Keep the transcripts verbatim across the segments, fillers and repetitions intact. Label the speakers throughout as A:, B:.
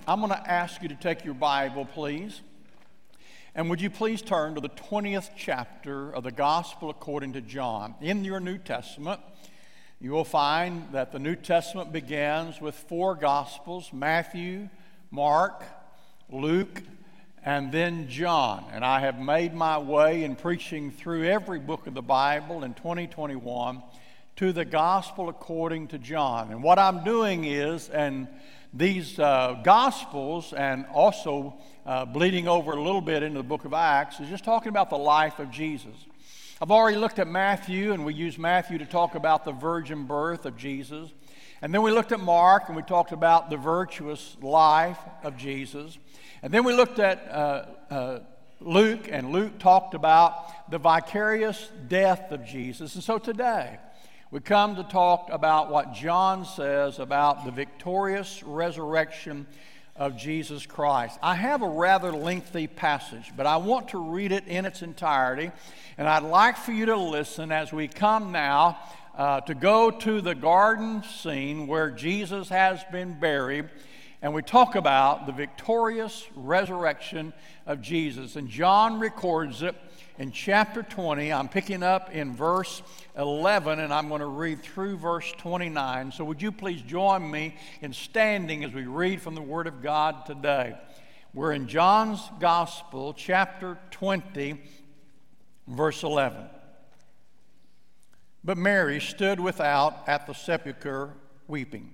A: I'm going to ask you to take your Bible, please. And would you please turn to the twentieth chapter of the Gospel according to John. In your New Testament, you will find that the New Testament begins with four Gospels: Matthew, Mark, Luke, and then John. And I have made my way in preaching through every book of the Bible in twenty twenty-one to the Gospel according to John. And what I'm doing is, and these uh, Gospels, and also uh, bleeding over a little bit into the book of Acts, is just talking about the life of Jesus. I've already looked at Matthew, and we used Matthew to talk about the virgin birth of Jesus. And then we looked at Mark, and we talked about the virtuous life of Jesus. And then we looked at uh, uh, Luke, and Luke talked about the vicarious death of Jesus. And so today, we come to talk about what John says about the victorious resurrection of Jesus Christ. I have a rather lengthy passage, but I want to read it in its entirety, and I'd like for you to listen as we come now uh, to go to the garden scene where Jesus has been buried, and we talk about the victorious resurrection of Jesus. And John records it in chapter twenty. I'm picking up in verse eleven, and I'm going to read through verse twenty-nine. So would you please join me in standing as we read from the Word of God today. We're in John's Gospel, chapter twenty, verse eleven. But Mary stood without at the sepulchre weeping.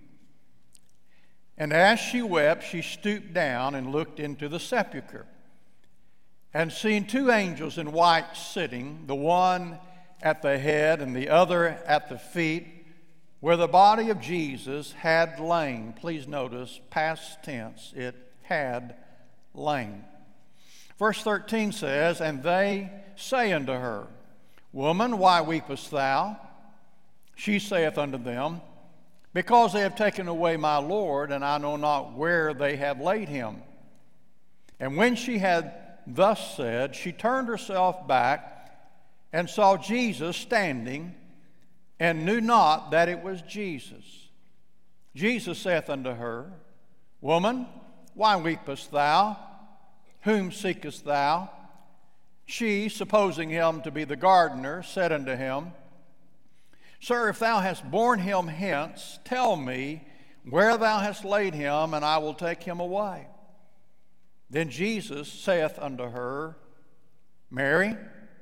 A: And as she wept, she stooped down and looked into the sepulchre. And seeing two angels in white sitting, the one at the head and the other at the feet, where the body of Jesus had lain. Please notice, past tense, it had lain. Verse thirteen says, And they say unto her, Woman, why weepest thou? She saith unto them, Because they have taken away my Lord, and I know not where they have laid him. And when she had thus said, she turned herself back and saw Jesus standing, and knew not that it was Jesus. Jesus saith unto her, Woman, why weepest thou? Whom seekest thou? She, supposing him to be the gardener, said unto him, Sir, if thou hast borne him hence, tell me where thou hast laid him, and I will take him away. Then Jesus saith unto her, Mary.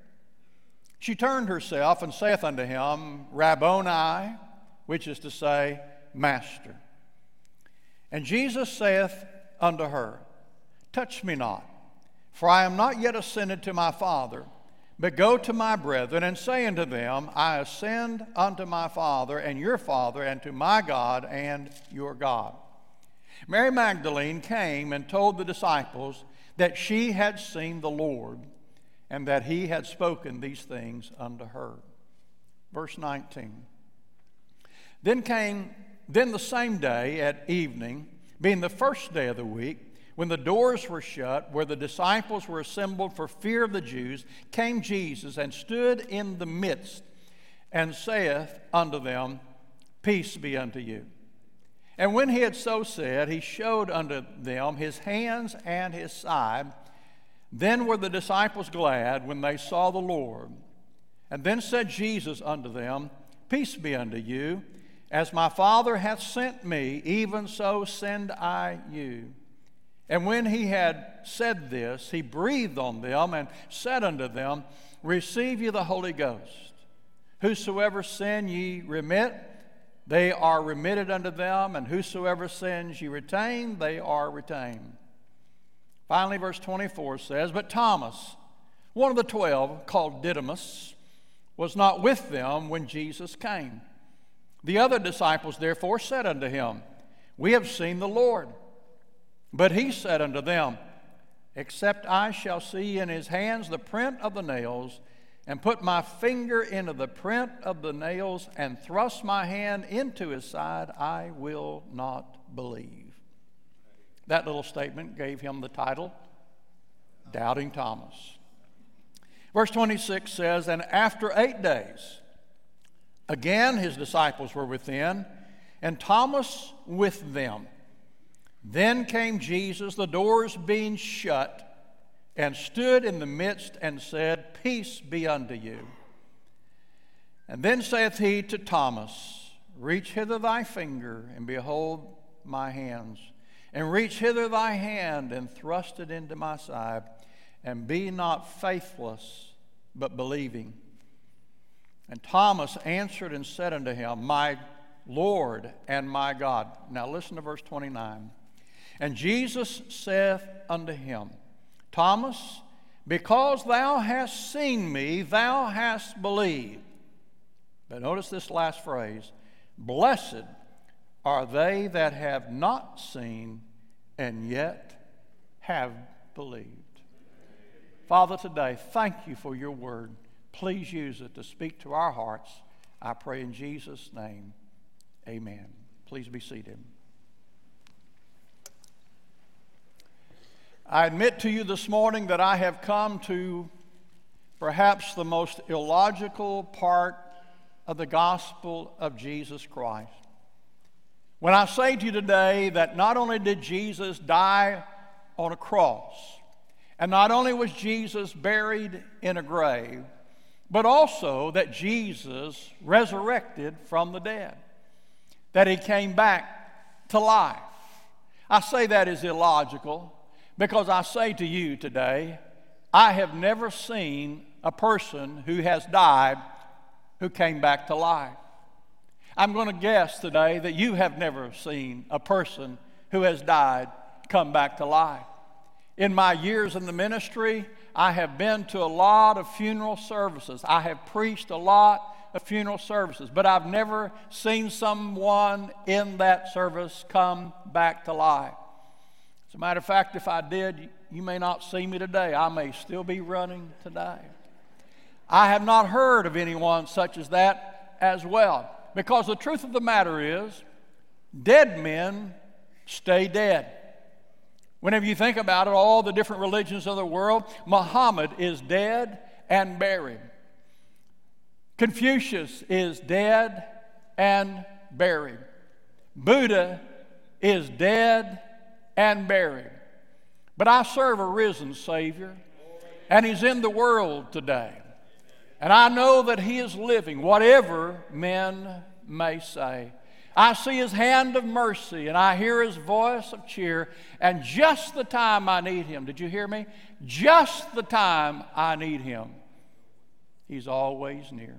A: She turned herself and saith unto him, Rabboni, which is to say, Master. And Jesus saith unto her, Touch me not, for I am not yet ascended to my Father, but go to my brethren and say unto them, I ascend unto my Father and your Father, and to my God and your God. Mary Magdalene came and told the disciples that she had seen the Lord, and that he had spoken these things unto her. Verse nineteen. Then came, then the same day at evening, being the first day of the week, when the doors were shut, where the disciples were assembled for fear of the Jews, came Jesus and stood in the midst, and saith unto them, Peace be unto you. And when he had so said, he showed unto them his hands and his side. Then were the disciples glad when they saw the Lord. And then said Jesus unto them, Peace be unto you. As my Father hath sent me, even so send I you. And when he had said this, he breathed on them and said unto them, Receive ye the Holy Ghost. Whosoever sin ye remit, they are remitted unto them, and whosoever sins ye retain, they are retained. Finally, verse twenty-four says, But Thomas, one of the twelve, called Didymus, was not with them when Jesus came. The other disciples therefore said unto him, We have seen the Lord. But he said unto them, Except I shall see in his hands the print of the nails, and put my finger into the print of the nails, and thrust my hand into his side, I will not believe. That little statement gave him the title, Doubting Thomas. Verse twenty-six says, And after eight days, again his disciples were within, and Thomas with them. Then came Jesus, the doors being shut, and stood in the midst and said, Peace be unto you. And then saith he to Thomas, Reach hither thy finger, and behold my hands. And reach hither thy hand, and thrust it into my side. And be not faithless, but believing. And Thomas answered and said unto him, My Lord and my God. Now listen to verse twenty-nine. And Jesus saith unto him, Thomas, because thou hast seen me, thou hast believed. But notice this last phrase, Blessed are they that have not seen and yet have believed. Father, today, thank you for your word. Please use it to speak to our hearts. I pray in Jesus' name, amen. Please be seated. I admit to you this morning that I have come to perhaps the most illogical part of the gospel of Jesus Christ. When I say to you today that not only did Jesus die on a cross, and not only was Jesus buried in a grave, but also that Jesus resurrected from the dead, that he came back to life. I say that is illogical because I say to you today, I have never seen a person who has died who came back to life. I'm going to guess today that you have never seen a person who has died come back to life. In my years in the ministry, I have been to a lot of funeral services. I have preached a lot of funeral services, but I've never seen someone in that service come back to life. As a matter of fact, if I did, you may not see me today. I may still be running today. I have not heard of anyone such as that as well, because the truth of the matter is, dead men stay dead. Whenever you think about it, all the different religions of the world, Muhammad is dead and buried. Confucius is dead and buried. Buddha is dead and buried. But I serve a risen Savior, and he's in the world today. And I know that he is living, whatever men may say. I see his hand of mercy, and I hear his voice of cheer, and just the time I need him, did you hear me? Just the time I need him, he's always near.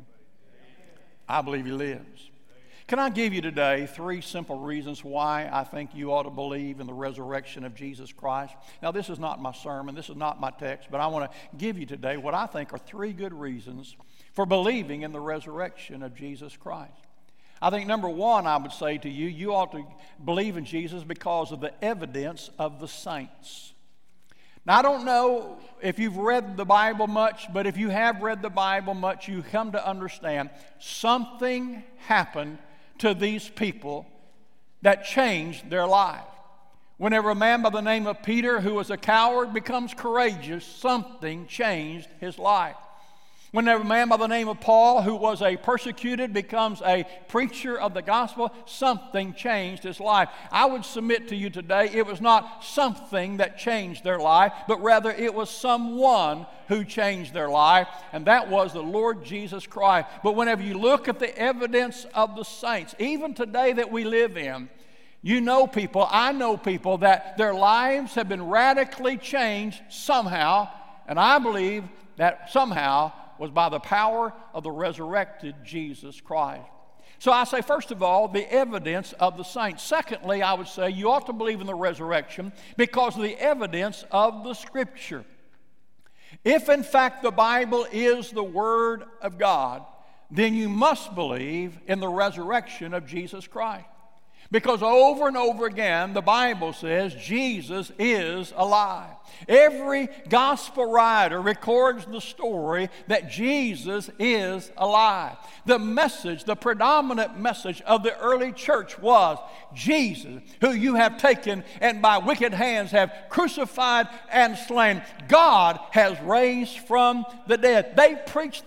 A: I believe he lives. Can I give you today three simple reasons why I think you ought to believe in the resurrection of Jesus Christ? Now, this is not my sermon, this is not my text, but I want to give you today what I think are three good reasons for believing in the resurrection of Jesus Christ. I think number one, I would say to you, you ought to believe in Jesus because of the evidence of the saints. Now, I don't know if you've read the Bible much, but if you have read the Bible much, you come to understand something happened to these people that changed their life. Whenever a man by the name of Peter, who was a coward, becomes courageous, something changed his life. Whenever a man by the name of Paul, who was a persecuted, becomes a preacher of the gospel, something changed his life. I would submit to you today, it was not something that changed their life, but rather it was someone who changed their life, and that was the Lord Jesus Christ. But whenever you look at the evidence of the saints, even today that we live in, you know people, I know people that their lives have been radically changed somehow, and I believe that somehow was by the power of the resurrected Jesus Christ. So I say, first of all, the evidence of the saints. Secondly, I would say you ought to believe in the resurrection because of the evidence of the Scripture. If in fact the Bible is the Word of God, then you must believe in the resurrection of Jesus Christ. Because over and over again, the Bible says Jesus is alive. Every gospel writer records the story that Jesus is alive. The message, the predominant message of the early church was Jesus, who you have taken and by wicked hands have crucified and slain. God has raised from the dead. They preached that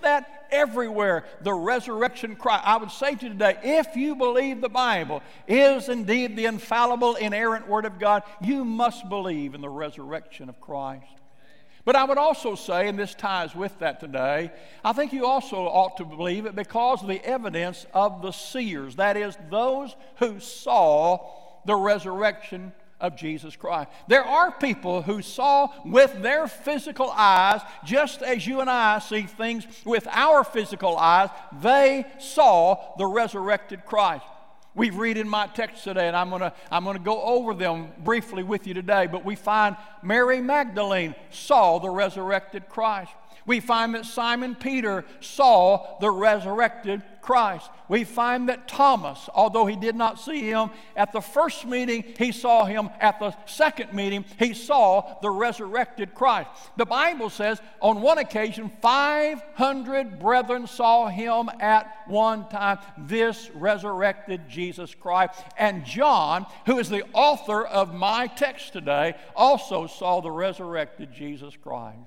A: everywhere the resurrection Christ. I would say to you today, if you believe the Bible is indeed the infallible, inerrant Word of God, you must believe in the resurrection of Christ. But I would also say, and this ties with that today, I think you also ought to believe it because of the evidence of the seers, that is, those who saw the resurrection of Jesus Christ. There are people who saw with their physical eyes, just as you and I see things with our physical eyes, they saw the resurrected Christ. We read in my text today, and I'm going to I'm going to go over them briefly with you today, but we find Mary Magdalene saw the resurrected Christ. We find that Simon Peter saw the resurrected Christ. We find that Thomas, although he did not see him at the first meeting, he saw him at the second meeting. He saw the resurrected Christ. The Bible says on one occasion, five hundred brethren saw him at one time, this resurrected Jesus Christ. And John, who is the author of my text today, also saw the resurrected Jesus Christ.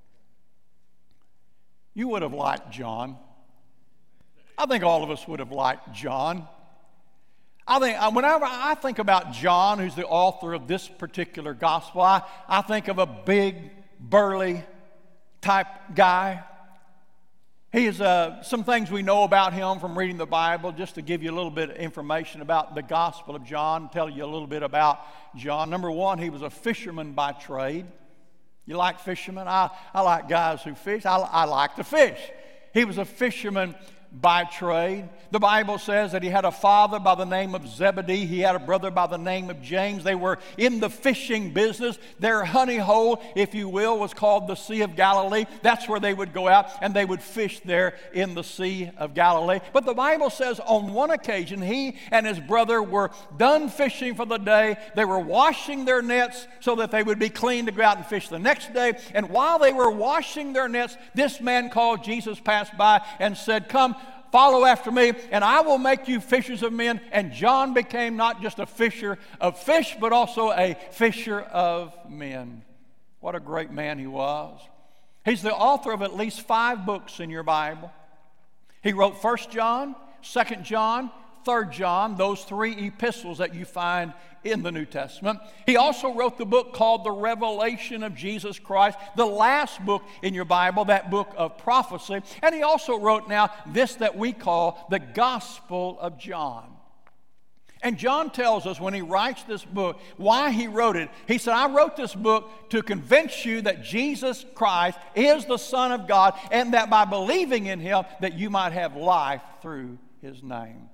A: You would have liked John. I think all of us would have liked John. I think whenever I think about John, who's the author of this particular gospel, I, I think of a big, burly type guy. He is uh, some things we know about him from reading the Bible, just to give you a little bit of information about the Gospel of John, tell you a little bit about John. Number one, he was a fisherman by trade. You like fishermen? I, I like guys who fish. I, I like to fish. He was a fisherman by trade. The Bible says that he had a father by the name of Zebedee. He had a brother by the name of James. They were in the fishing business. Their honey hole, if you will, was called the Sea of Galilee. That's where they would go out and they would fish there in the Sea of Galilee. But the Bible says on one occasion he and his brother were done fishing for the day. They were washing their nets so that they would be clean to go out and fish the next day. And while they were washing their nets, this man called Jesus passed by and said, "Come, follow after me, and I will make you fishers of men." And John became not just a fisher of fish, but also a fisher of men. What a great man he was. He's the author of at least five books in your Bible. He wrote First John, Second John, Third John, those three epistles that you find in the New Testament. He also wrote the book called The Revelation of Jesus Christ, the last book in your Bible, that book of prophecy. And he also wrote now this that we call the Gospel of John. And John tells us when he writes this book why he wrote it. He said, "I wrote this book to convince you that Jesus Christ is the Son of God, and that by believing in him that you might have life through his name."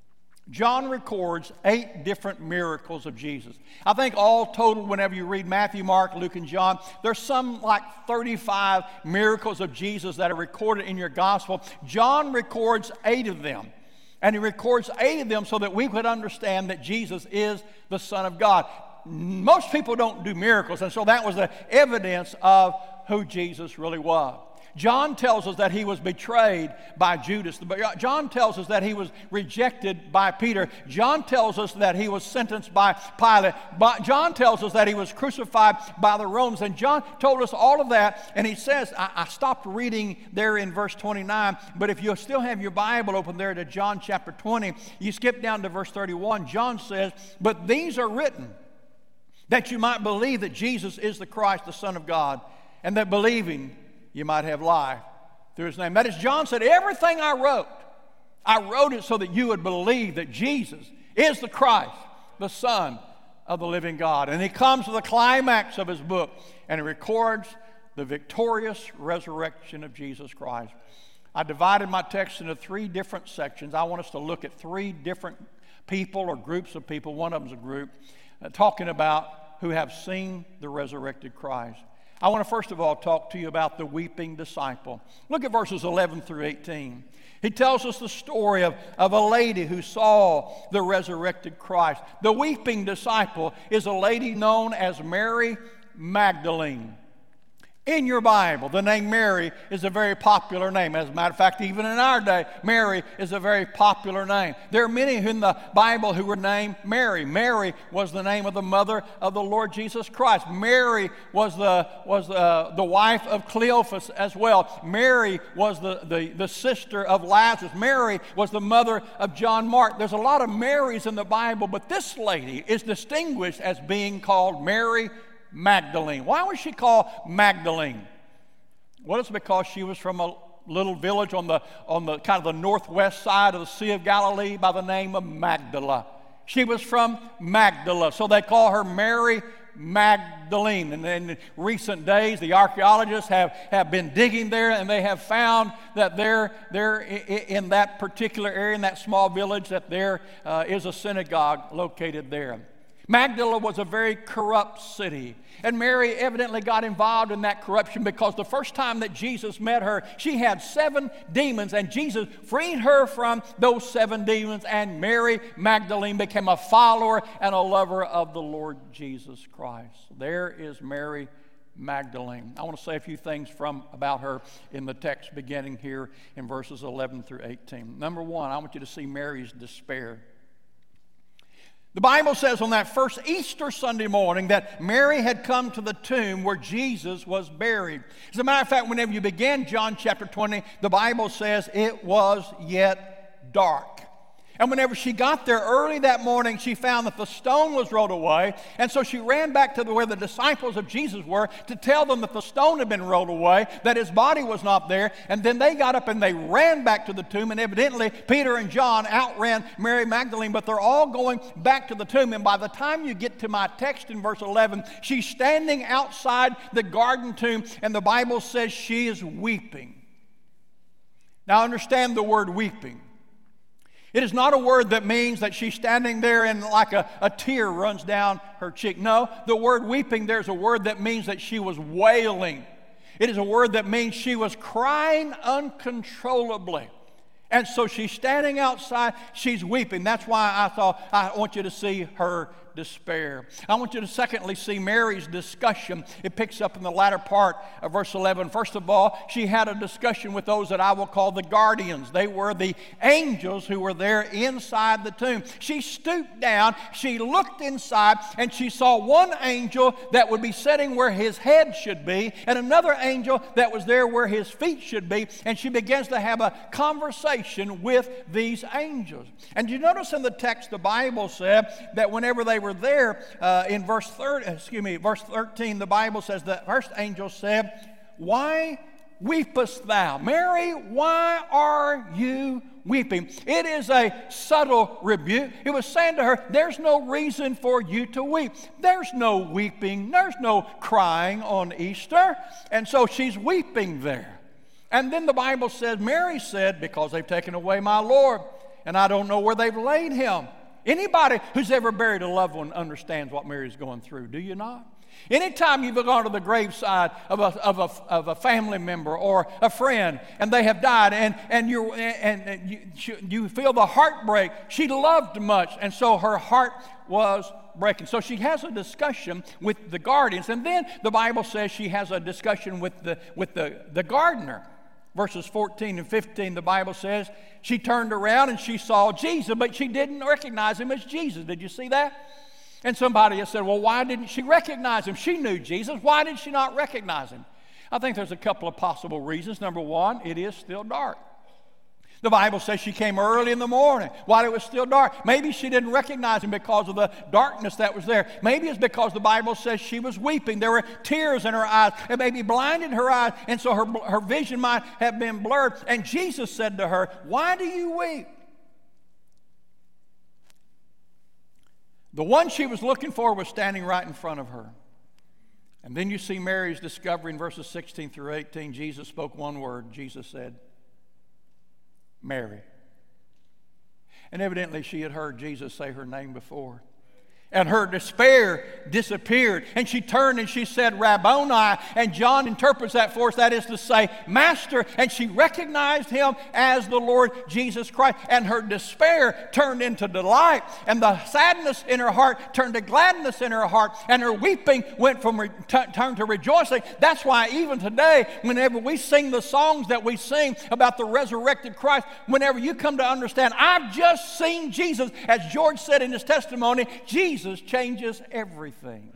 A: John records eight different miracles of Jesus. I think all total, whenever you read Matthew, Mark, Luke, and John, there's some like thirty-five miracles of Jesus that are recorded in your gospel. John records eight of them. And he records eight of them so that we could understand that Jesus is the Son of God. Most people don't do miracles, and so that was the evidence of who Jesus really was. John tells us that he was betrayed by Judas. John tells us that he was rejected by Peter. John tells us that he was sentenced by Pilate. John tells us that he was crucified by the Romans. And John told us all of that. And he says, I, I stopped reading there in verse twenty-nine, but if you still have your Bible open there to John chapter twenty, you skip down to verse thirty-one. John says, "But these are written that you might believe that Jesus is the Christ, the Son of God, and that believing you might have life through his name." That is, John said, everything I wrote, I wrote it so that you would believe that Jesus is the Christ, the Son of the living God. And he comes to the climax of his book, and he records the victorious resurrection of Jesus Christ. I divided my text into three different sections. I want us to look at three different people or groups of people. One of them is a group uh, talking about who have seen the resurrected Christ. I want to first of all talk to you about the weeping disciple. Look at verses eleven through eighteen. He tells us the story of, of a lady who saw the resurrected Christ. The weeping disciple is a lady known as Mary Magdalene. In your Bible, the name Mary is a very popular name. As a matter of fact, even in our day, Mary is a very popular name. There are many in the Bible who were named Mary. Mary was the name of the mother of the Lord Jesus Christ. Mary was the, was the, the wife of Cleophas as well. Mary was the, the, the sister of Lazarus. Mary was the mother of John Mark. There's a lot of Marys in the Bible, but this lady is distinguished as being called Mary Magdalene. Why was she called Magdalene? Well, it's because she was from a little village on the on the kind of the northwest side of the Sea of Galilee by the name of Magdala. She was from Magdala, so they call her Mary Magdalene. And in recent days, the archaeologists have, have been digging there, and they have found that there, there in that particular area, in that small village, that there uh, is a synagogue located there. Magdala was a very corrupt city, and Mary evidently got involved in that corruption because the first time that Jesus met her, she had seven demons, and Jesus freed her from those seven demons, and Mary Magdalene became a follower and a lover of the Lord Jesus Christ. There is Mary Magdalene. I want to say a few things from about her in the text beginning here in verses eleven through eighteen. Number one, I want you to see Mary's despair. The Bible says on that first Easter Sunday morning that Mary had come to the tomb where Jesus was buried. As a matter of fact, whenever you begin John chapter twenty, the Bible says it was yet dark. And whenever she got there early that morning, she found that the stone was rolled away. And so she ran back to the, where the disciples of Jesus were to tell them that the stone had been rolled away, that his body was not there. And then they got up and they ran back to the tomb. And evidently, Peter and John outran Mary Magdalene, but they're all going back to the tomb. And by the time you get to my text in verse eleven, she's standing outside the garden tomb, and the Bible says she is weeping. Now understand the word weeping. It is not a word that means that she's standing there and like a, a tear runs down her cheek. No, the word weeping, there's a word that means that she was wailing. It is a word that means she was crying uncontrollably. And so she's standing outside, she's weeping. That's why I thought I want you to see her despair. I want you to secondly see Mary's discussion. It picks up in the latter part of verse eleven. First of all, she had a discussion with those that I will call the guardians. They were the angels who were there inside the tomb. She stooped down, she looked inside, and she saw one angel that would be sitting where his head should be, and another angel that was there where his feet should be, and she begins to have a conversation with these angels. And you notice in the text, the Bible said that whenever they were there, uh, in verse thirty, excuse me, verse thirteen, the Bible says the first angel said, "Why weepest thou, Mary? Why are you weeping?" It is a subtle rebuke. It was saying to her, "There's no reason for you to weep. There's no weeping. There's no crying on Easter," and so she's weeping there. And then the Bible says, Mary said, "Because they've taken away my Lord, and I don't know where they've laid him." Anybody who's ever buried a loved one understands what Mary's going through, do you not? Anytime you've gone to the graveside of a, of a, of a family member or a friend and they have died and, and, you're, and, and you, you feel the heartbreak, she loved much, and so her heart was breaking. So she has a discussion with the guardians, and then the Bible says she has a discussion with the, with the, the gardener. Verses fourteen and fifteen, the Bible says, she turned around and she saw Jesus, but she didn't recognize him as Jesus. Did you see that? And somebody has said, well, why didn't she recognize him? She knew Jesus. Why did she not recognize him? I think there's a couple of possible reasons. Number one, it is still dark. The Bible says she came early in the morning while it was still dark. Maybe she didn't recognize him because of the darkness that was there. Maybe it's because the Bible says she was weeping. There were tears in her eyes. It maybe blinded her eyes, and so her, her vision might have been blurred. And Jesus said to her, "Why do you weep?" The one she was looking for was standing right in front of her. And then you see Mary's discovery in verses sixteen through eighteen. Jesus spoke one word. Jesus said, "Mary." And evidently she had heard Jesus say her name before. And her despair disappeared. And she turned and she said, Rabboni. And John interprets that for us. That is to say, Master. And she recognized him as the Lord Jesus Christ. And her despair turned into delight. And the sadness in her heart turned to gladness in her heart. And her weeping went from re- t- turned to rejoicing. That's why even today, whenever we sing the songs that we sing about the resurrected Christ, whenever you come to understand, I've just seen Jesus, as George said in his testimony, Jesus Jesus changes everything.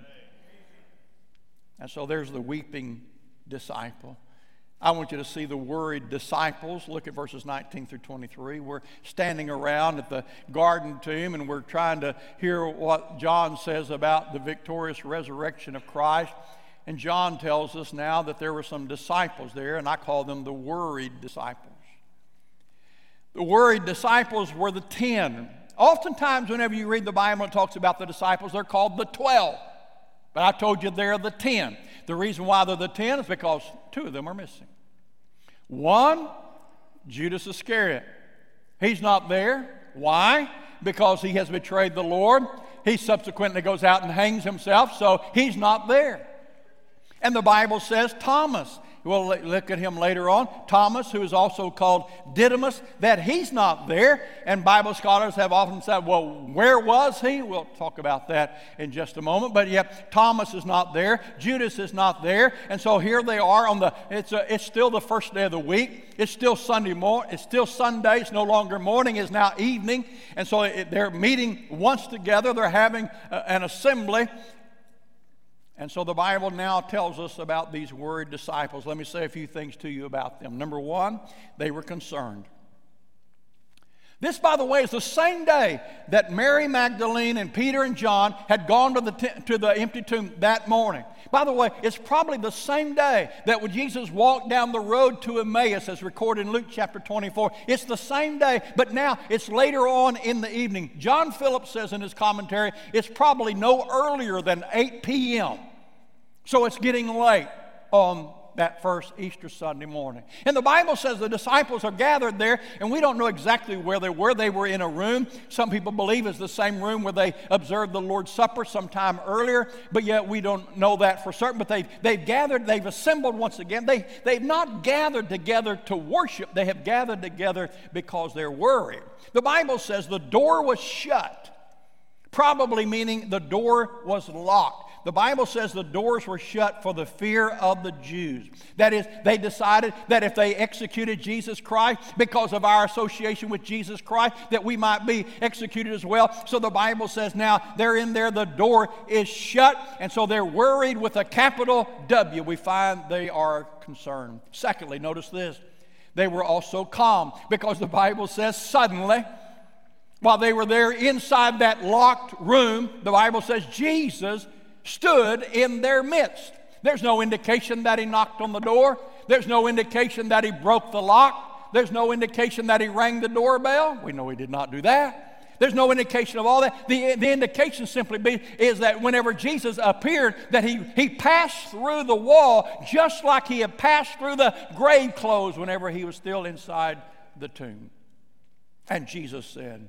A: And so there's the weeping disciple. I want you to see the worried disciples. Look at verses nineteen through twenty-three. We're standing around at the garden tomb and we're trying to hear what John says about the victorious resurrection of Christ. And John tells us now that there were some disciples there, and I call them the worried disciples. The worried disciples were the ten. Oftentimes, whenever you read the Bible and it talks about the disciples, they're called the twelve. But I told you they're the ten. The reason why they're the ten is because two of them are missing. One, Judas Iscariot. He's not there. Why? Because he has betrayed the Lord. He subsequently goes out and hangs himself, so he's not there. And the Bible says Thomas. We'll look at him later on. Thomas, who is also called Didymus, that he's not there. And Bible scholars have often said, well, where was he? We'll talk about that in just a moment. But yet, Thomas is not there. Judas is not there. And so here they are on the, it's, a, it's still the first day of the week. It's still Sunday morning. It's still Sunday. It's no longer morning. It's now evening. And so it, they're meeting once together. They're having a, an assembly. And so the Bible now tells us about these worried disciples. Let me say a few things to you about them. Number one, they were concerned. This, by the way, is the same day that Mary Magdalene and Peter and John had gone to the, t- to the empty tomb that morning. By the way, it's probably the same day that when Jesus walked down the road to Emmaus, as recorded in Luke chapter twenty-four. It's the same day, but now it's later on in the evening. John Phillips says in his commentary, it's probably no earlier than eight p.m., so it's getting late on that first Easter Sunday morning. And the Bible says the disciples are gathered there, and we don't know exactly where they were. They were in a room. Some people believe it's the same room where they observed the Lord's Supper sometime earlier, but yet we don't know that for certain. But they've, they've gathered, they've assembled once again. They, they've not gathered together to worship. They have gathered together because they're worried. The Bible says the door was shut, probably meaning the door was locked. The Bible says the doors were shut for the fear of the Jews. That is, they decided that if they executed Jesus Christ, because of our association with Jesus Christ, that we might be executed as well. So the Bible says now they're in there, the door is shut, and so they're worried with a capital W. We find they are concerned. Secondly, notice this. They were also calm, because the Bible says suddenly, while they were there inside that locked room, the Bible says Jesus stood in their midst. There's no indication that he knocked on the door. There's no indication that he broke the lock. There's no indication that he rang the doorbell. We know he did not do that. There's no indication of all that. The, the indication simply be, is that whenever Jesus appeared, that he, he passed through the wall just like he had passed through the grave clothes whenever he was still inside the tomb. And Jesus said,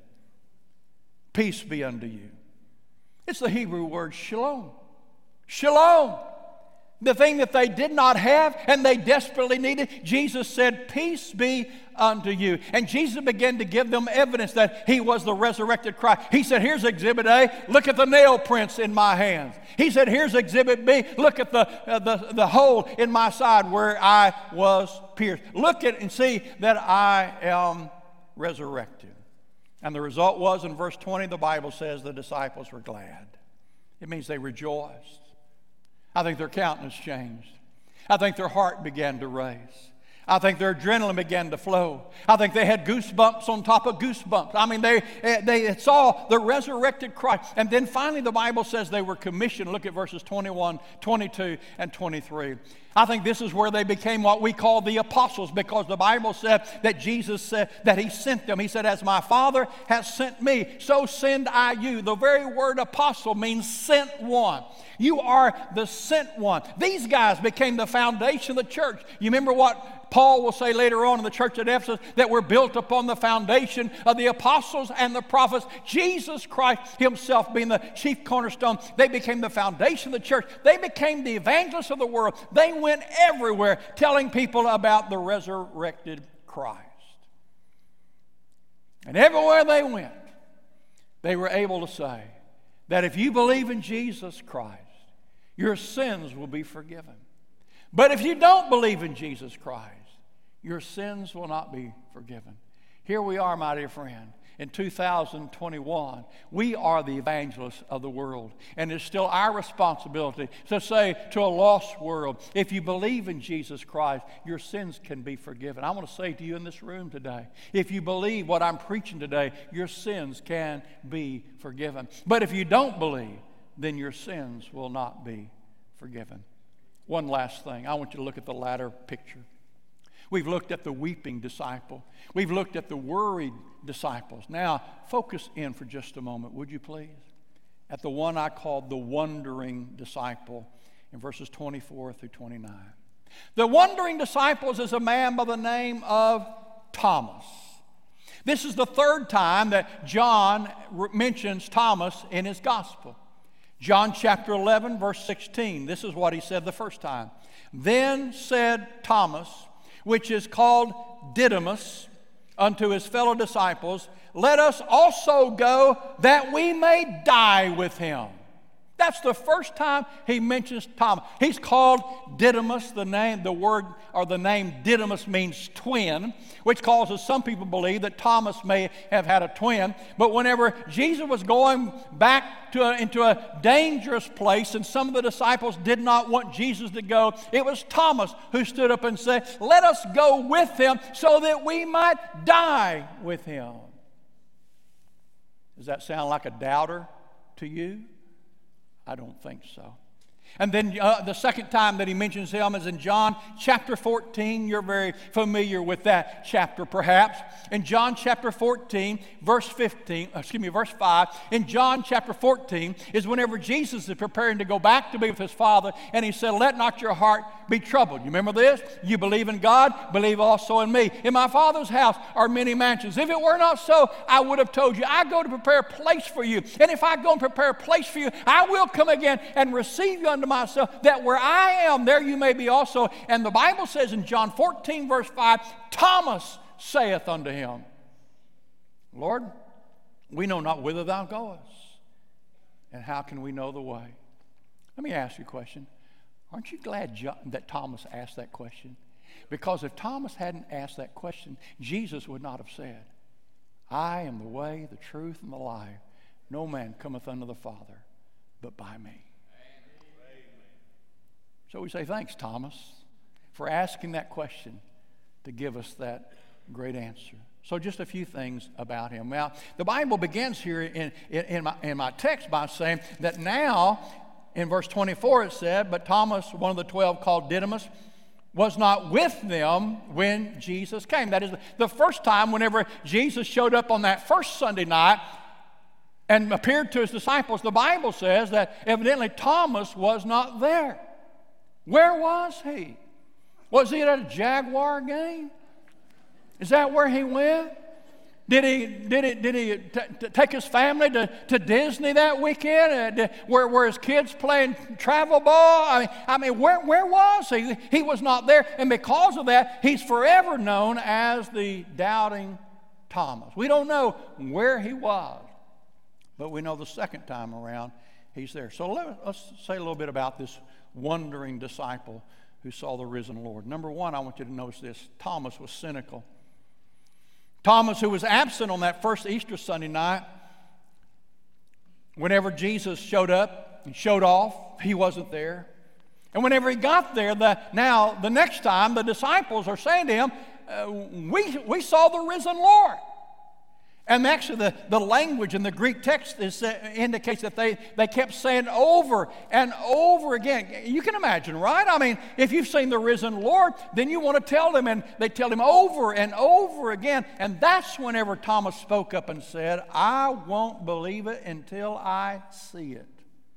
A: "Peace be unto you." It's the Hebrew word shalom. Shalom. The thing that they did not have and they desperately needed, Jesus said, "Peace be unto you." And Jesus began to give them evidence that he was the resurrected Christ. He said, "Here's exhibit A. Look at the nail prints in my hands." He said, "Here's exhibit B. Look at the, uh, the, the hole in my side where I was pierced. Look at and see that I am resurrected." And the result was, in verse twenty, the Bible says the disciples were glad. It means they rejoiced. I think their countenance changed. I think their heart began to race. I think their adrenaline began to flow. I think they had goosebumps on top of goosebumps. I mean, they, they saw the resurrected Christ. And then finally the Bible says they were commissioned. Look at verses twenty-one, twenty-two, and twenty-three. I think this is where they became what we call the apostles, because the Bible said that Jesus said that he sent them. He said, "As my Father has sent me, so send I you." The very word apostle means sent one. You are the sent one. These guys became the foundation of the church. You remember what Paul will say later on in the church at Ephesus, that we're built upon the foundation of the apostles and the prophets, Jesus Christ himself being the chief cornerstone. They became the foundation of the church. They became the evangelists of the world. They went everywhere telling people about the resurrected Christ. And everywhere they went, they were able to say that if you believe in Jesus Christ, your sins will be forgiven. But if you don't believe in Jesus Christ, your sins will not be forgiven. Here we are, my dear friend, in two thousand twenty-one. We are the evangelists of the world. And it's still our responsibility to say to a lost world, if you believe in Jesus Christ, your sins can be forgiven. I want to say to you in this room today, if you believe what I'm preaching today, your sins can be forgiven. But if you don't believe, then your sins will not be forgiven. One last thing. I want you to look at the latter picture. We've looked at the weeping disciple. We've looked at the worried disciples. Now, focus in for just a moment, would you please? At the one I called the wondering disciple in verses twenty-four through twenty-nine. The wondering disciples is a man by the name of Thomas. This is the third time that John mentions Thomas in his gospel. John chapter eleven, verse sixteen. This is what he said the first time. Then said Thomas, which is called Didymus, unto his fellow disciples, let us also go that we may die with him. That's the first time he mentions Thomas. He's called Didymus. The name, the word or the name Didymus means twin, which causes some people to believe that Thomas may have had a twin. But whenever Jesus was going back to a, into a dangerous place, and some of the disciples did not want Jesus to go, it was Thomas who stood up and said, "Let us go with him, so that we might die with him." Does that sound like a doubter to you? I don't think so. And then uh, the second time that he mentions him is in John chapter fourteen. You're very familiar with that chapter, perhaps. In John chapter fourteen, verse fifteen, excuse me, verse five. In John chapter fourteen is whenever Jesus is preparing to go back to be with his Father, and he said, "Let not your heart be troubled." You remember this? You believe in God, believe also in me. In my Father's house are many mansions. If it were not so, I would have told you. I go to prepare a place for you. And if I go and prepare a place for you, I will come again and receive you unto myself, that where I am, there you may be also. And the Bible says in John fourteen, verse five, Thomas saith unto him, "Lord, we know not whither thou goest, and how can we know the way?" Let me ask you a question. Aren't you glad John, that Thomas asked that question? Because if Thomas hadn't asked that question, Jesus would not have said, "I am the way, the truth, and the life. No man cometh unto the Father but by me." So we say, thanks, Thomas, for asking that question to give us that great answer. So just a few things about him. Now, the Bible begins here in, in, in, my, in my text by saying that now, in verse twenty-four it said, but Thomas, one of the twelve called Didymus, was not with them when Jesus came. That is the first time whenever Jesus showed up on that first Sunday night and appeared to his disciples, the Bible says that evidently Thomas was not there. Where was he? Was he at a Jaguar game? Is that where he went? Did he, did he, did he t- t- take his family to, to Disney that weekend, uh, did, where, where his kids playing travel ball? I mean, I mean where, where was he? He was not there. And because of that, he's forever known as the doubting Thomas. We don't know where he was, but we know the second time around he's there. So let, let's say a little bit about this wondering disciple who saw the risen Lord. Number one, I want you to notice this. Thomas was cynical. Thomas, who was absent on that first Easter Sunday night, whenever Jesus showed up and showed off, he wasn't there. And whenever he got there, the, now the next time, the disciples are saying to him, uh, we, we saw the risen Lord. And actually the, the language in the Greek text is, uh, indicates that they, they kept saying over and over again. You can imagine, right? I mean, if you've seen the risen Lord, then you want to tell them, and they tell him over and over again. And that's whenever Thomas spoke up and said, "I won't believe it until I see it."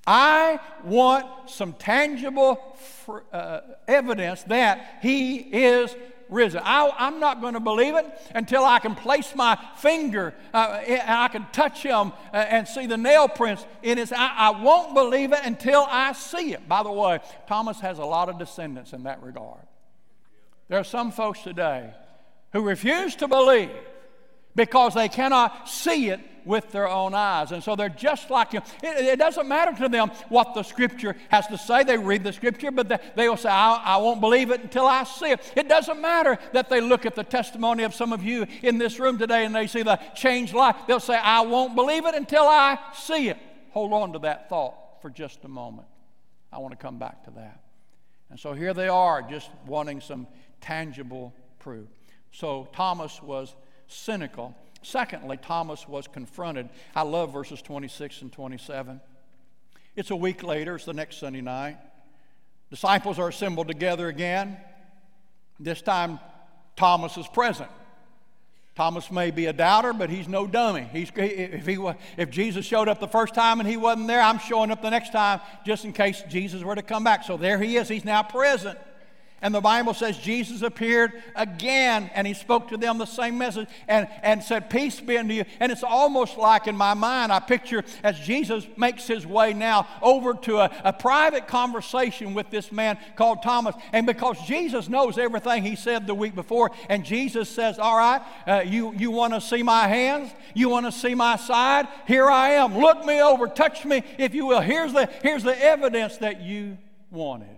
A: I want some tangible uh, evidence that He is risen. I, I'm not going to believe it until I can place my finger uh, and I can touch Him uh, and see the nail prints in His eye. I won't believe it until I see it. By the way, Thomas has a lot of descendants in that regard. There are some folks today who refuse to believe because they cannot see it with their own eyes. And so they're just like Him. It, it doesn't matter to them what the Scripture has to say. They read the Scripture, but they, they will say, I, I won't believe it until I see it. It doesn't matter that they look at the testimony of some of you in this room today and they see the changed life. They'll say, I won't believe it until I see it. Hold on to that thought for just a moment. I want to come back to that. And so here they are, just wanting some tangible proof. So Thomas was cynical. Secondly, Thomas was confronted. I love verses twenty-six and twenty-seven. It's a week later. It's the next Sunday night. Disciples are assembled together again. This time, Thomas is present. Thomas may be a doubter, but he's no dummy. He's, if, he, if Jesus showed up the first time and he wasn't there, I'm showing up the next time just in case Jesus were to come back. So there he is. He's now present. And the Bible says Jesus appeared again and He spoke to them the same message and, and said, peace be unto you. And it's almost like in my mind, I picture as Jesus makes His way now over to a, a private conversation with this man called Thomas. And because Jesus knows everything He said the week before, and Jesus says, all right, uh, you, you want to see my hands? You want to see my side? Here I am. Look me over. Touch me, if you will. Here's the, here's the evidence that you wanted.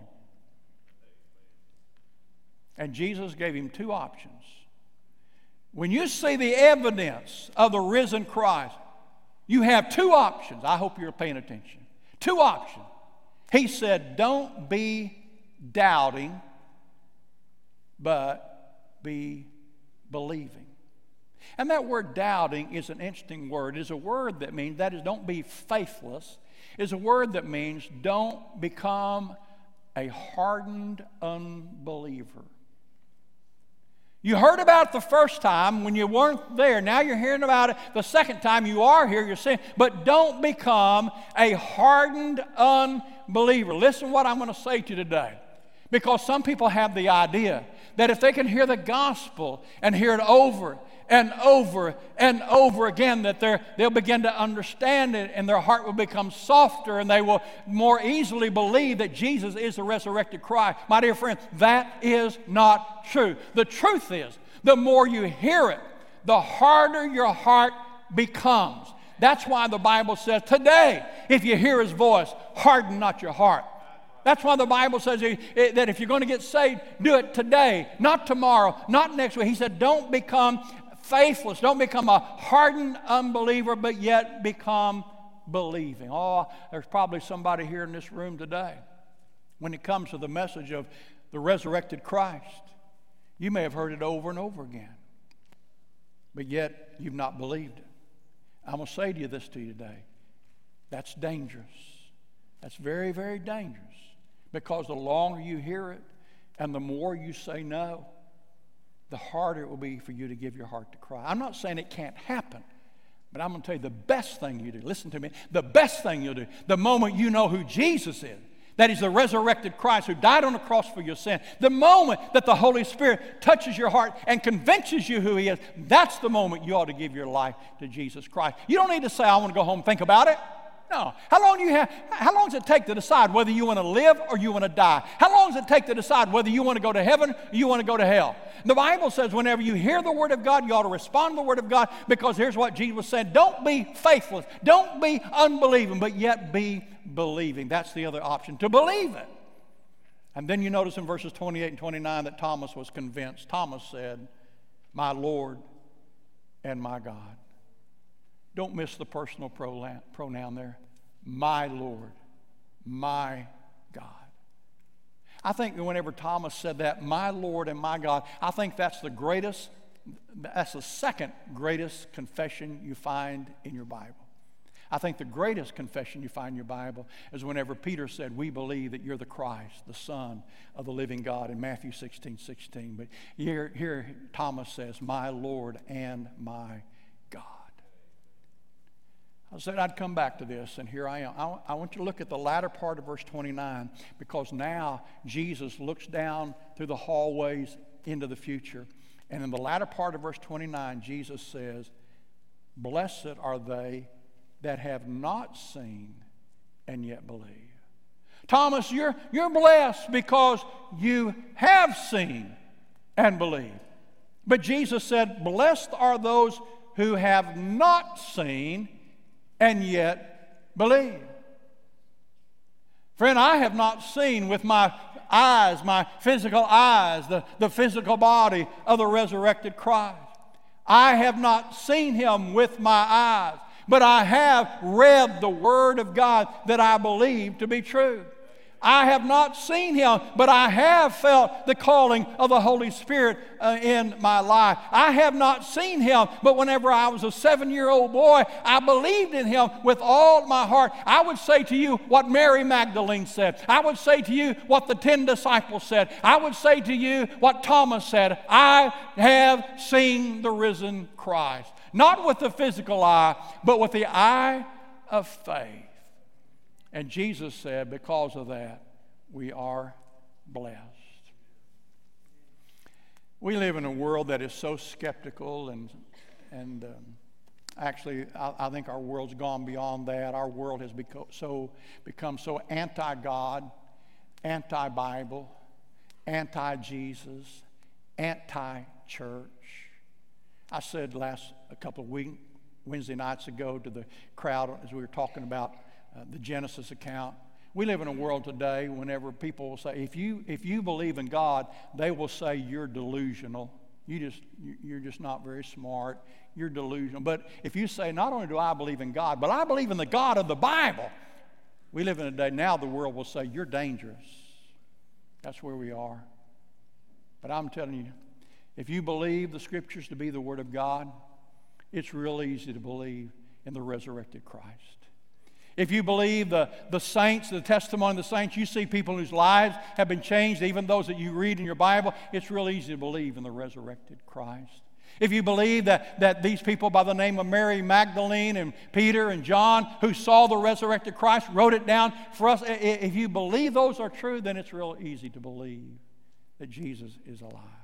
A: And Jesus gave him two options. When you see the evidence of the risen Christ, you have two options. I hope you're paying attention. Two options. He said, don't be doubting, but be believing. And that word doubting is an interesting word. It is a word that means, that is, don't be faithless. It's a word that means don't become a hardened unbeliever. You heard about it the first time when you weren't there. Now you're hearing about it the second time you are here. You're saying, but don't become a hardened unbeliever. Listen to what I'm going to say to you today. Because some people have the idea that if they can hear the gospel and hear it over and over and over again, that they're, they'll begin to understand it and their heart will become softer and they will more easily believe that Jesus is the resurrected Christ. My dear friend, that is not true. The truth is, the more you hear it, the harder your heart becomes. That's why the Bible says, today, if you hear His voice, harden not your heart. That's why the Bible says that if you're going to get saved, do it today, not tomorrow, not next week. He said, don't become faithless. Don't become a hardened unbeliever, but yet become believing. Oh, there's probably somebody here in this room today. When it comes to the message of the resurrected Christ, you may have heard it over and over again, but yet you've not believed it. I'm going to say to you this to you today. That's dangerous. That's very, very dangerous. Because the longer you hear it and the more you say no, the harder it will be for you to give your heart to Christ. I'm not saying it can't happen, but I'm going to tell you the best thing you do. Listen to me. The best thing you'll do, the moment you know who Jesus is, that He's the resurrected Christ who died on the cross for your sin, the moment that the Holy Spirit touches your heart and convinces you who He is, that's the moment you ought to give your life to Jesus Christ. You don't need to say, I want to go home and think about it. No. How long do you have? How long does it take to decide whether you want to live or you want to die? How long does it take to decide whether you want to go to heaven or you want to go to hell? The Bible says whenever you hear the Word of God, you ought to respond to the Word of God, because here's what Jesus said: don't be faithless, don't be unbelieving, but yet be believing. That's the other option, to believe it. And then you notice in verses twenty-eight and twenty-nine that Thomas was convinced. Thomas said, "My Lord and my God." Don't miss the personal pronoun there. My Lord, my God. I think that whenever Thomas said that, my Lord and my God, I think that's the greatest, that's the second greatest confession you find in your Bible. I think the greatest confession you find in your Bible is whenever Peter said, we believe that you're the Christ, the Son of the living God, in Matthew sixteen sixteen. But here, here Thomas says, my Lord and my God. I said I'd come back to this, and here I am. I, I want you to look at the latter part of verse twenty-nine, because now Jesus looks down through the hallways into the future. And in the latter part of verse twenty-nine, Jesus says, "Blessed are they that have not seen and yet believe." Thomas, you're, you're blessed because you have seen and believe. But Jesus said, "Blessed are those who have not seen and yet believe." Friend, I have not seen with my eyes, my physical eyes, the, the physical body of the resurrected Christ. I have not seen him with my eyes, but I have read the Word of God that I believe to be true. I have not seen him, but I have felt the calling of the Holy Spirit uh, in my life. I have not seen him, but whenever I was a seven-year-old boy, I believed in him with all my heart. I would say to you what Mary Magdalene said. I would say to you what the ten disciples said. I would say to you what Thomas said. I have seen the risen Christ. Not with the physical eye, but with the eye of faith. And Jesus said, because of that, we are blessed. We live in a world that is so skeptical, and, and um, actually, I, I think our world's gone beyond that. Our world has become so, become so anti-God, anti-Bible, anti-Jesus, anti-church. I said last a couple of weeks, Wednesday nights ago, to the crowd as we were talking about Uh, the Genesis account. We live in a world today whenever people will say, if you if you believe in God, they will say you're delusional. You just you're just not very smart. You're delusional. But if you say, not only do I believe in God, but I believe in the God of the Bible, we live in a day now the world will say you're dangerous. That's where we are. But I'm telling you, if you believe the Scriptures to be the Word of God, it's real easy to believe in the resurrected Christ. If you believe the, the saints, the testimony of the saints, you see people whose lives have been changed, even those that you read in your Bible, it's real easy to believe in the resurrected Christ. If you believe that, that these people by the name of Mary Magdalene and Peter and John who saw the resurrected Christ wrote it down for us, if you believe those are true, then it's real easy to believe that Jesus is alive.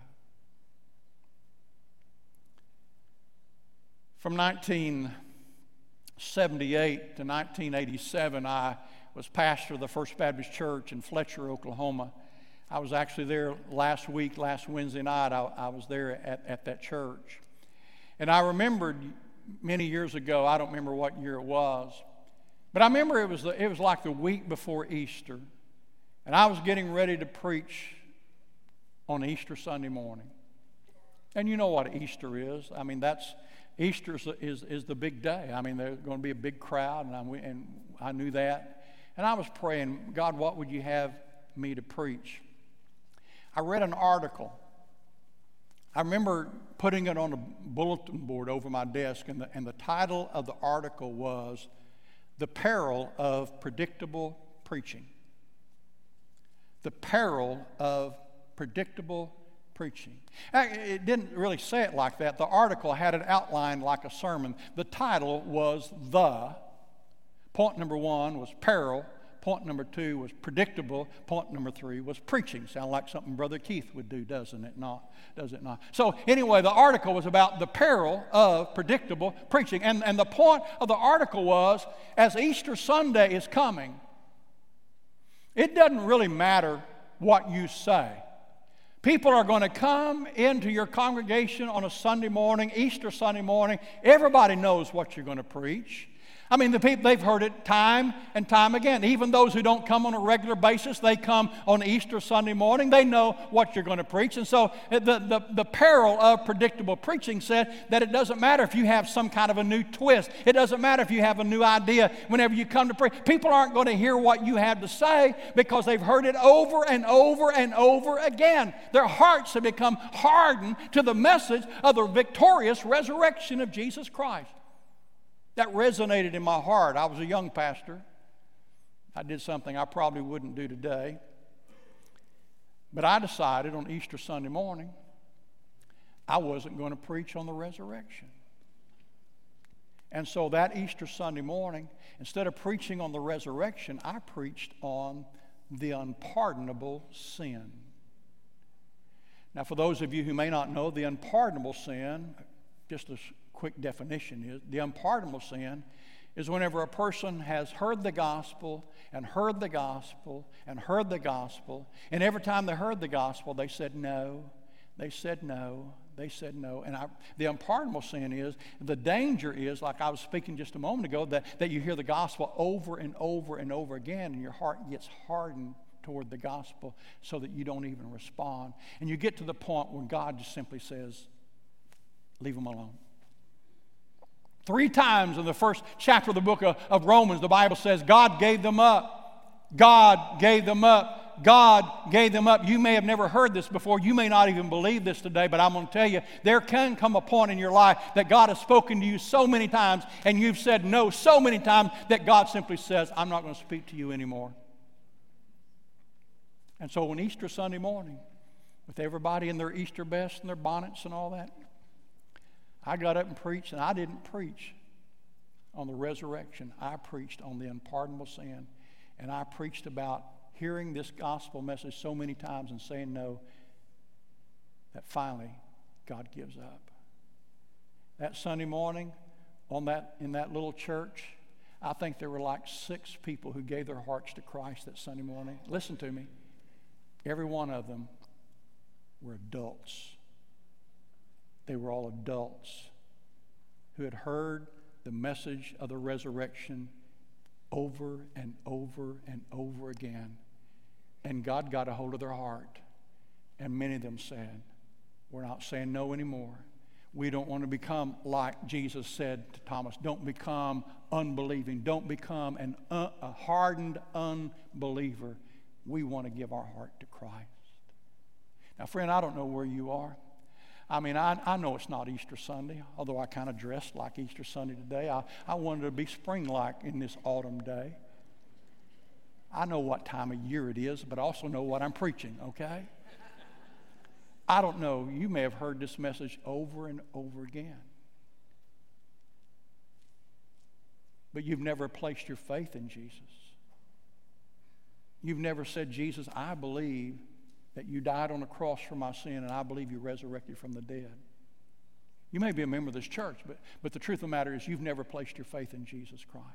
A: From nineteen seventy-eight to nineteen eighty-seven, I was pastor of the First Baptist Church in Fletcher, Oklahoma. I was actually there last week, last Wednesday night. I, I was there at, at that church. And I remembered many years ago, I don't remember what year it was, but I remember it was, the, it was like the week before Easter. And I was getting ready to preach on Easter Sunday morning. And you know what Easter is. I mean, that's Easter is, is, is the big day. I mean, there's going to be a big crowd, and I, and I knew that. And I was praying, God, what would you have me to preach? I read an article. I remember putting it on a bulletin board over my desk, and the, and the title of the article was, "The Peril of Predictable Preaching." The peril of predictable preaching. It didn't really say it like that. The article had it outlined like a sermon. The title was The. Point number one was peril. Point number two was predictable. Point number three was preaching. Sound like something Brother Keith would do, doesn't it not? Does it not? So anyway, the article was about the peril of predictable preaching. And, and the point of the article was, as Easter Sunday is coming, it doesn't really matter what you say. People are going to come into your congregation on a Sunday morning, Easter Sunday morning. Everybody knows what you're going to preach. I mean, the people, they've heard it time and time again. Even those who don't come on a regular basis, they come on Easter Sunday morning. They know what you're going to preach. And so the, the, the peril of predictable preaching said that it doesn't matter if you have some kind of a new twist. It doesn't matter if you have a new idea whenever you come to preach. People aren't going to hear what you have to say because they've heard it over and over and over again. Their hearts have become hardened to the message of the victorious resurrection of Jesus Christ. That resonated in my heart. I was a young pastor. I did something I probably wouldn't do today. But I decided on Easter Sunday morning I wasn't going to preach on the resurrection. And so that Easter Sunday morning, instead of preaching on the resurrection, I preached on the unpardonable sin. Now, for those of you who may not know, the unpardonable sin, just a quick definition is, the unpardonable sin is whenever a person has heard the gospel and heard the gospel and heard the gospel, and every time they heard the gospel, they said no, they said no, they said no. And I, the unpardonable sin is, the danger is, like I was speaking just a moment ago, that, that you hear the gospel over and over and over again, and your heart gets hardened toward the gospel so that you don't even respond. And you get to the point where God just simply says, leave them alone. Three times in the first chapter of the book of, of Romans, the Bible says God gave them up. God gave them up. God gave them up. You may have never heard this before. You may not even believe this today, but I'm going to tell you, there can come a point in your life that God has spoken to you so many times and you've said no so many times that God simply says, I'm not going to speak to you anymore. And so on Easter Sunday morning, with everybody in their Easter best and their bonnets and all that, I got up and preached, and I didn't preach on the resurrection. I preached on the unpardonable sin, and I preached about hearing this gospel message so many times and saying no, that finally God gives up. That Sunday morning on that, in that little church, I think there were like six people who gave their hearts to Christ that Sunday morning. Listen to me. Every one of them were adults. They were all adults who had heard the message of the resurrection over and over and over again. And God got a hold of their heart. And many of them said, we're not saying no anymore. We don't want to become like Jesus said to Thomas. Don't become unbelieving. Don't become an, uh, a hardened unbeliever. We want to give our heart to Christ. Now, friend, I don't know where you are. I mean, I, I know it's not Easter Sunday, although I kind of dressed like Easter Sunday today. I, I wanted to be spring-like in this autumn day. I know what time of year it is, but I also know what I'm preaching, okay? I don't know. You may have heard this message over and over again. But you've never placed your faith in Jesus. You've never said, Jesus, I believe that you died on the cross for my sin, and I believe you resurrected from the dead. You may be a member of this church, but, but the truth of the matter is you've never placed your faith in Jesus Christ.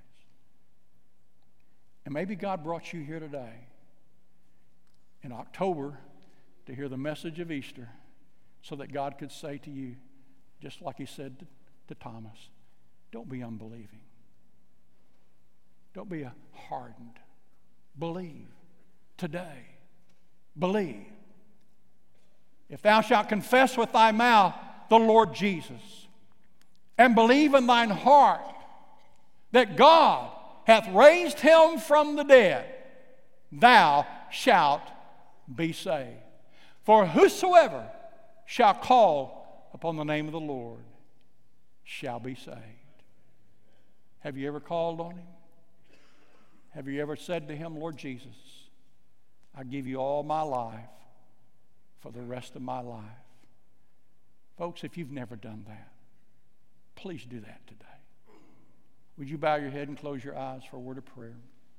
A: And maybe God brought you here today in October to hear the message of Easter so that God could say to you, just like he said to, to Thomas, don't be unbelieving. Don't be a hardened. Believe today. Believe. If thou shalt confess with thy mouth the Lord Jesus, and believe in thine heart that God hath raised him from the dead, thou shalt be saved. For whosoever shall call upon the name of the Lord shall be saved. Have you ever called on him? Have you ever said to him, Lord Jesus, I give you all my life for the rest of my life? Folks, if you've never done that, please do that today. Would you bow your head and close your eyes for a word of prayer?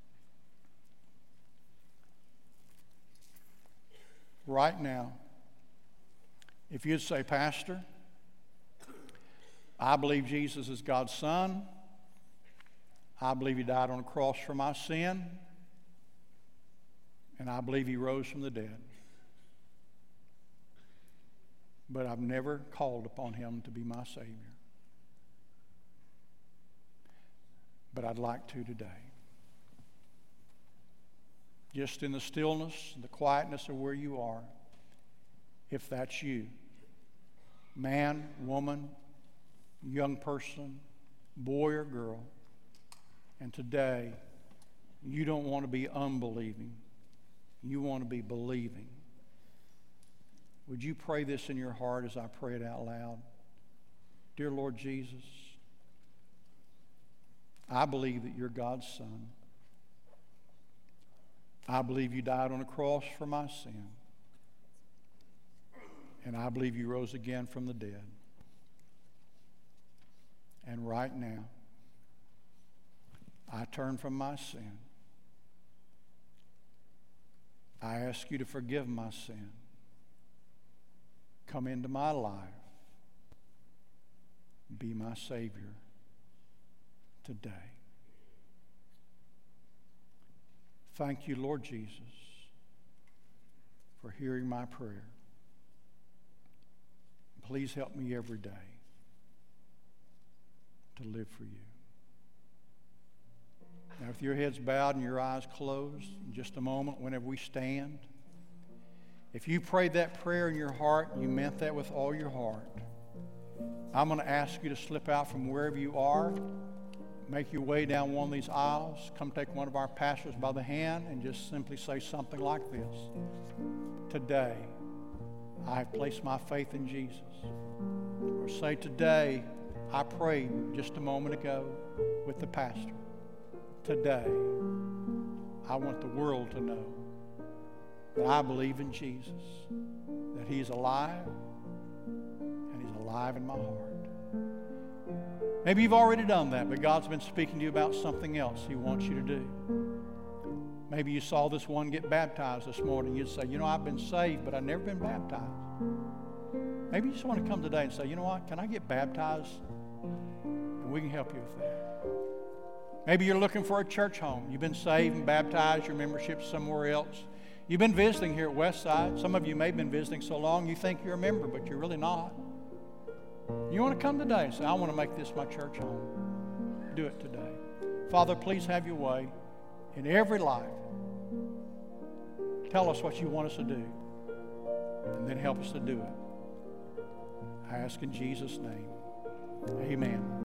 A: Right now, if you'd say, Pastor, I believe Jesus is God's Son. I believe he died on a cross for my sin. And I believe he rose from the dead. But I've never called upon him to be my Savior. But I'd like to today. Just in the stillness and the quietness of where you are, if that's you, man, woman, young person, boy or girl, and today you don't want to be unbelieving, you want to be believing. Would you pray this in your heart as I pray it out loud? Dear Lord Jesus, I believe that you're God's Son. I believe you died on a cross for my sin. And I believe you rose again from the dead. And right now, I turn from my sin. I ask you to forgive my sin. Come into my life. Be my Savior today. Thank you, Lord Jesus, for hearing my prayer. Please help me every day to live for you. Now, with your heads bowed and your eyes closed, in just a moment, whenever we stand, if you prayed that prayer in your heart and you meant that with all your heart, I'm going to ask you to slip out from wherever you are, make your way down one of these aisles, come take one of our pastors by the hand and just simply say something like this. Today, I have placed my faith in Jesus. Or say, today, I prayed just a moment ago with the pastor. Today, I want the world to know that I believe in Jesus, that He's alive, and He's alive in my heart. Maybe you've already done that, but God's been speaking to you about something else He wants you to do. Maybe you saw this one get baptized this morning. You'd say, you know, I've been saved, but I've never been baptized. Maybe you just want to come today and say, you know what, can I get baptized? And we can help you with that. Maybe you're looking for a church home. You've been saved and baptized, your membership's somewhere else. You've been visiting here at Westside. Some of you may have been visiting so long you think you're a member, but you're really not. You want to come today and say, I want to make this my church home. Do it today. Father, please have your way in every life. Tell us what you want us to do, and then help us to do it. I ask in Jesus' name. Amen.